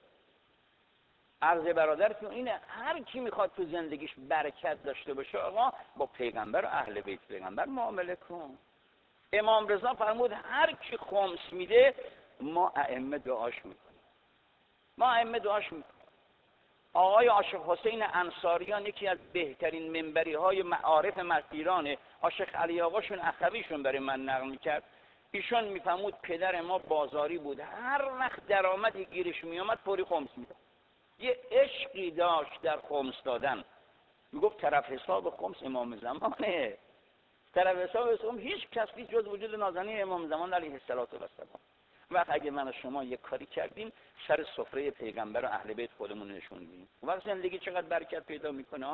عرض برادرتون اینه، هر کی میخواد تو زندگیش برکت داشته باشه، آقا با پیغمبر و اهل بیت پیغمبر معامله کن. امام رضا فرمود هر کی خمس میده ما ائمه دعاش میکنیم. ما ائمه دعاش میکنیم. آقای عاشق حسین انصاریان یکی از بهترین منبری های معارف ایرانه. عاشق علی آقاشون اخویشون برای من نقل میکرد. ایشون میفهمود پدر ما بازاری بود، هر وقت درآمدی گیرش میامد فوری خمس میداد. یه عشقی داشت در خمس دادن. میگفت طرف حساب خمس امام زمانه. طرف حساب خمس هیچ کسی جز وجود نازنین امام زمان علیه السلام. وقت اگه من و شما یک کاری کردیم، سر سفره پیغمبر و اهل بیت خودمون نشوندیم، وقت زندگی چقدر برکت پیدا میکنه.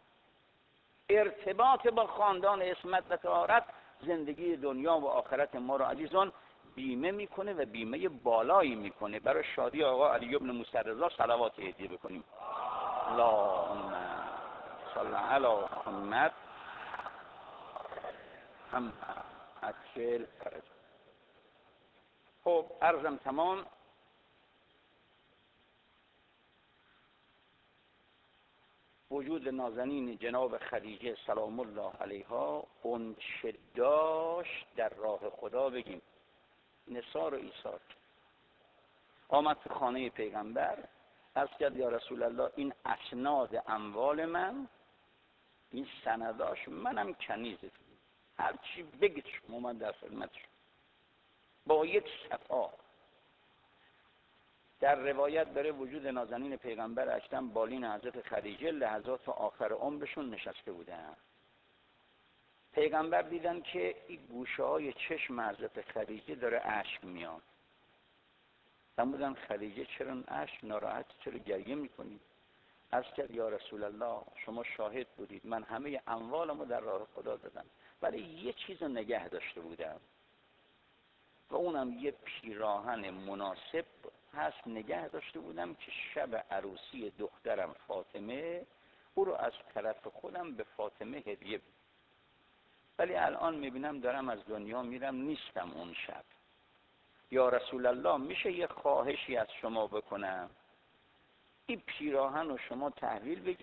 ارتباط با خاندان عصمت و طهارت زندگی دنیا و آخرت ما رو عزیزان بیمه میکنه و بیمه بالایی میکنه. برای شادی آقا علی بن موسی رضا صلوات هدیه بکنیم. اللهم صل علی محمد هم اکل فرج. خب عرضم تمام. وجود نازنین جناب خدیجه سلام الله علیها اون چه داشت در راه خدا بگیم. نثار و ایثار. آمد تو خانه پیغمبر، عرض کرد یا رسول الله این اسناد اموال من، این سنداش، منم کنیزت، هر چی بگید شما من در خدمتش. با یک صفا. در روایت داره وجود نازنین پیغمبر اکرم بالین حضرت خدیجه لحظات آخر عمرشون نشسته بودن. پیغمبر دیدن که این گوشه های چشم حضرت خدیجه داره اشک میاد. فرمودن خدیجه چرا اشک ناراحت، چرا گریه میکنید؟ عرض کرد یا رسول الله شما شاهد بودید من همه اموالمو در راه خدا دادم، ولی یه چیز نگه داشته بودم و اونم یه پیراهن مناسب هست نگه داشته بودم که شب عروسی دخترم فاطمه او رو از طرف خودم به فاطمه هدیه بدم، ولی الان میبینم دارم از دنیا میرم نیستم اون شب. یا رسول الله میشه یه خواهشی از شما بکنم؟ این پیراهن رو شما تحویل بگیرید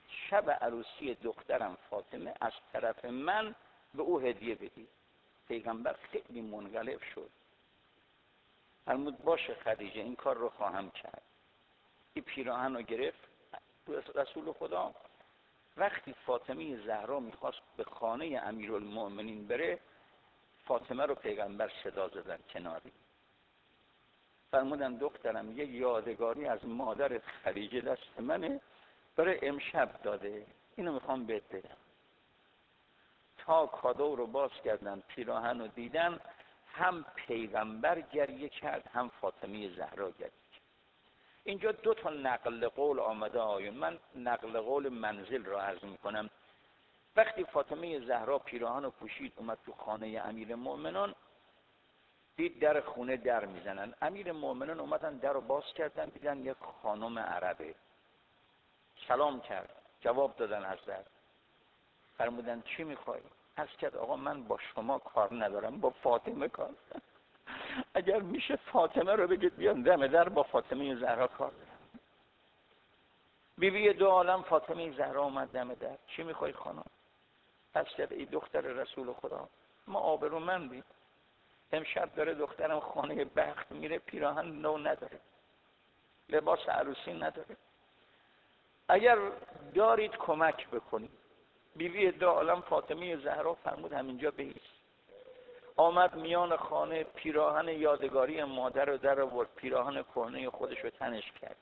شب عروسی دخترم فاطمه از طرف من به او هدیه بدید. پیغمبر خیلی منقلب شد، فرمود باشه خدیجه این کار رو خواهم کرد. این پیراهن رو گرفت رسول خدا. وقتی فاطمه زهرا میخواست به خانه امیرالمؤمنین بره، فاطمه رو پیغمبر صدا زدن کناری، فرمودن دخترم یه یادگاری از مادر خدیجه دست منه، برای امشب داده، اینو میخوام بهت بدم. تا کادو رو باز کردن، پیراهن رو دیدن، هم پیغمبر گریه کرد هم فاطمه زهرا گریه کرد. اینجا دو تا نقل قول آمده آیون، من نقل قول منزل رو عرض میکنم. وقتی فاطمه زهرا پیراهن رو پوشید اومد تو خانه امیر مومنان، دید در خونه در میزنن. امیر مومنان اومدن در رو باز کردن، دیدن یک خانم عربه. سلام کرد، جواب دادن حضرت. فرمودن چی میخوای؟ عرض کرد آقا من با شما کار ندارم، با فاطمه کار دارم. اگر میشه فاطمه رو بگید بیان دم در، با فاطمه زهرا کار دارم. بی بی دو عالم فاطمه زهرا اومد دم در. چی میخوای خانم؟ عرض کرد ای دختر رسول خدا، ما آبرومندیم، امشب داره دخترم خانه بخت میره، پیراهن نو نداره، لباس عروسی نداره، اگر دارید کمک بکنید. بیوی دو عالم فاطمه زهرا فرمود همینجا بایست. آمد میان خانه، پیراهن یادگاری مادر رو در آورد، پیراهن کهنه خودش رو تنش کرد،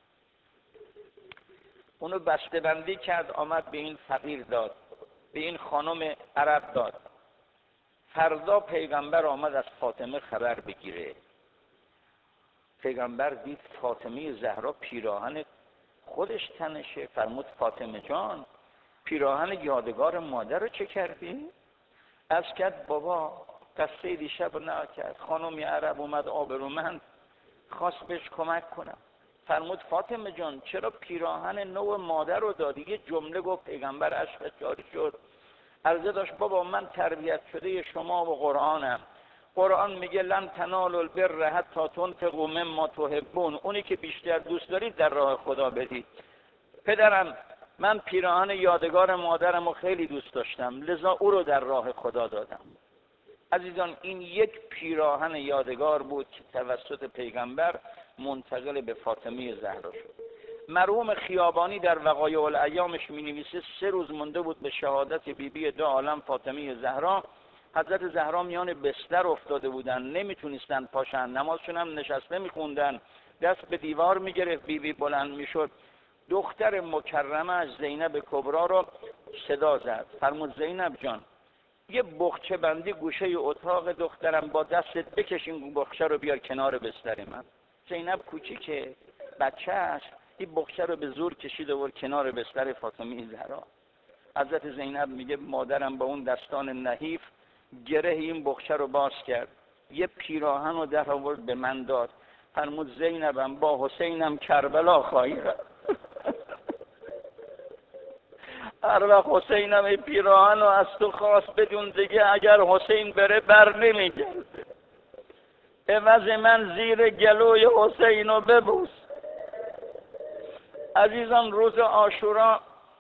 اونو بسته بندی کرد، آمد به این فقیر داد، به این خانم عرب داد. فردا پیغمبر آمد از فاطمه خبر بگیره. پیغمبر دید فاطمه زهرا پیراهن خودش تنشه، فرمود فاطمه جان پیراهن یادگار مادر رو چه کردی؟ از کرد بابا قصه دیشب نکرد، خانم عرب اومد آبرومند خواست بهش کمک کنم. فرمود فاطمه جان چرا پیراهن نو مادر رو دادی؟ یه جمله گفت، پیغمبر اشک جاری شد، عرضه داشت بابا من تربیت شده شما و قرآنم، قرآن میگه لن تنالوا البر حتی تنفقوا مما تحبون، اونی که بیشتر دوست دارید در راه خدا بدید. پدرم من پیراهن یادگار مادرم رو خیلی دوست داشتم، لذا او رو در راه خدا دادم. عزیزان این یک پیراهن یادگار بود که توسط پیغمبر منتقل به فاطمه زهرا شد. مرحوم خیابانی در وقایع الایامش می نویسه سه روز مونده بود به شهادت بیبی بی دو عالم فاطمه زهرا. حضرت زهرا میان بستر افتاده بودن، نمیتونستن پاشن، نمازشون هم نشسته میخوندن، دست به دیوار میگرفت، بیبی بلند میشد. دختر مکرمه از زینب کبرا رو صدا زد، فرمود زینب جان یه بخچه بندی گوشه اتاق دخترم، با دستت بکشین بخچه رو بیار کنار بستر من. زینب کوچیکه بچه است، این بخچه رو به زور کشید و کنار بستر فاطمه زهرا. حضرت زینب میگه مادرم با اون دستان نحیف گره این بخچه رو باز کرد، یه پیراهن رو در آورد به من داد، فرمود زینبم با حسینم کربلا خواهی رفت. هر وقت حسینم این پیراهن رو از تو خواست بدون دیگه اگر حسین بره بر نمیگرده، عوض من زیر گلوی حسین رو ببوس. عزیزان روز عاشورا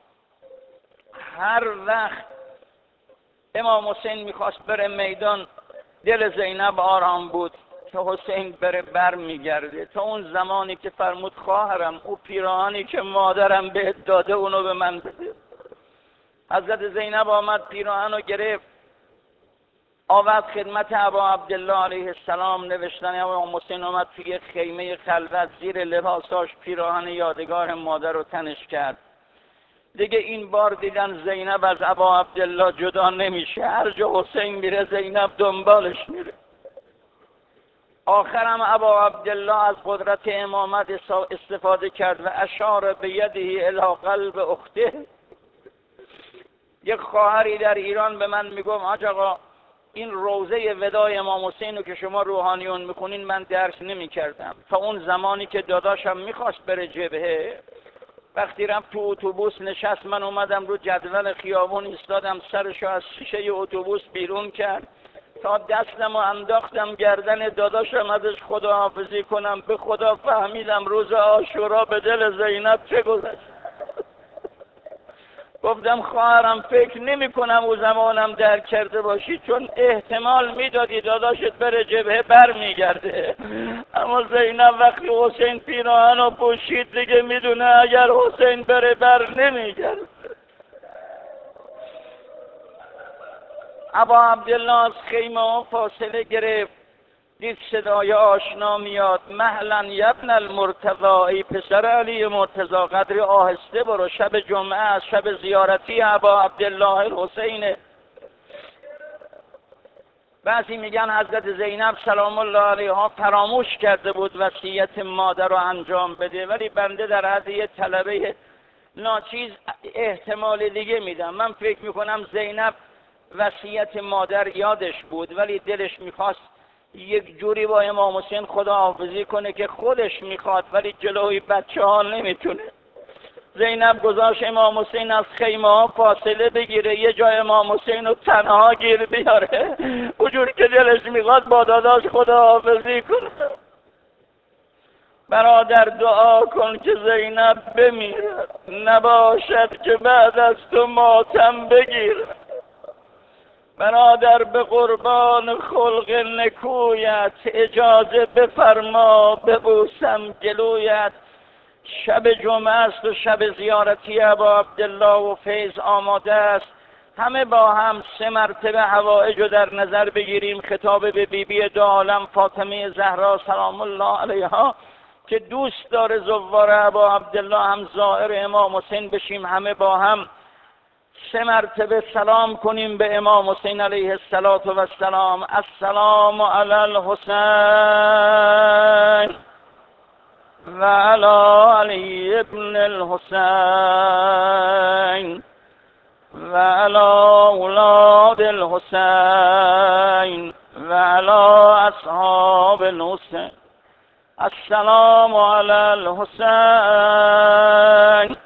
هر وقت امام حسین میخواست بره میدان دل زینب آرام بود که حسین بره بر میگرده، تا اون زمانی که فرمود خواهرم او پیراهنی که مادرم بهت داده اونو به من بده. حضرت زینب آمد پیراهن رو گرفت، آورد خدمت ابا عبدالله علیه السلام، نوشتن امام حسین آمد توی خیمه خلوت زیر لباساش پیراهن یادگار مادر رو تنش کرد. دیگه این بار دیدن زینب از ابا عبدالله جدا نمیشه، هر جا حسین میره زینب دنبالش میره. آخرم ابا عبدالله از قدرت امامت استفاده کرد و اشار به یده الی قلب اخته. یک خواهری در ایران به من میگفت حاج آقا این روزه وداع امام حسین رو که شما روحانیون میکنین من درس نمیکردم، تا اون زمانی که داداشم میخواست بره جبهه، وقتی رفت تو اتوبوس نشست، من اومدم رو جدول خیابون ایستادم، سرشو از شیشه اتوبوس بیرون کرد، تا دستمو انداختم گردن داداشم ازش خداحافظی کنم، به خدا فهمیدم روز عاشورا به دل زینب چه گذشت. گفتم خواهرم فکر نمی کنم او زمانم درک کرده باشی، چون احتمال میدادی داداشت بره جبهه بر میگرده. اما زینب وقتی حسین پیراهن رو پوشید دیگه میدونه اگر حسین بره بر نمیگرده. ابا عبدالله از خیمه ها فاصله گرفت، دید صدای آشنا میاد. مهلا یبن المرتضی، ای پسر علی مرتضی قدری آهسته برو، شب جمعه از شب زیارتی ابا عبدالله الحسینه. بعضی میگن حضرت زینب سلام الله علیها فراموش کرده بود وصیت مادر رو انجام بده، ولی بنده در حد یه طلبه ناچیز احتمال دیگه میدم. من فکر میکنم زینب وصیت مادر یادش بود، ولی دلش میخواست یک جوری با امام حسین خداحافظی کنه که خودش میخواد ولی جلوی بچه ها نمیتونه. زینب گذاشت امام حسین از خیمه ها فاصله بگیره، یه جای امام حسین رو تنها گیر بیاره، اونجوری که دلش میخواد با داداش خداحافظی کنه. برادر دعا کن که زینب بمیره، نباشد که بعد از تو ماتم بگیره. برادر به قربان خلق نکویت، اجازه بفرما ببوسم گلویت. شب جمعه است و شب زیارتی ابا عبدالله و فیض آماده است. همه با هم سه مرتبه حوائج رو در نظر بگیریم. خطاب به بیبی دو عالم فاطمه زهرا سلام الله علیها که دوست داره زوار ابا عبدالله هم زائر امام حسین بشیم. همه با هم سه مرتبه سلام کنیم به امام حسین علیه السلام. السلام علی الحسین و علی علی ابن الحسین و علی اولاد الحسین و علی اصحاب الحسین. السلام علی الحسین